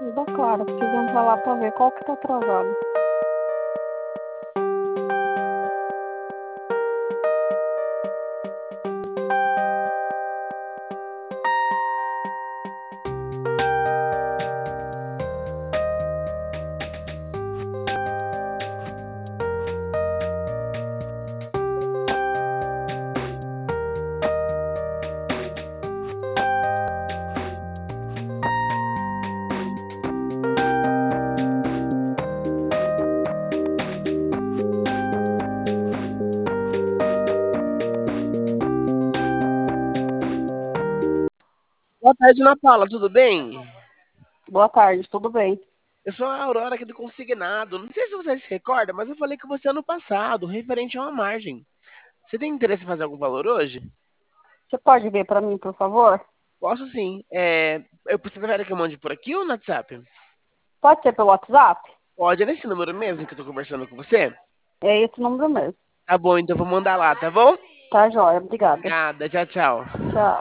Dá claro, preciso entrar lá pra ver qual que tá atrasado. Boa tarde, Ana Paula, tudo bem? Boa tarde, tudo bem? Eu sou a Aurora aqui do Consignado. Não sei se você se recorda, mas eu falei com você ano passado, referente a uma margem. Você tem interesse em fazer algum valor hoje? Você pode ver pra mim, por favor? Posso sim. Eu preciso que eu mande por aqui ou no WhatsApp? Pode ser pelo WhatsApp? Pode, é nesse número mesmo que eu tô conversando com você? É esse número mesmo. Tá bom, então eu vou mandar lá, tá bom? Tá, joia. Obrigada. Obrigada, tchau, tchau. Tchau.